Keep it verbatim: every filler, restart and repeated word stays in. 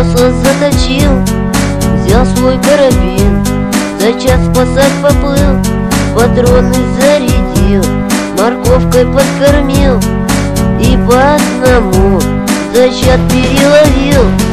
засос заточил, взял свой карабин, за час спасать поплыл, патроны зарядил, морковкой подкормил и по одному за чат переловил.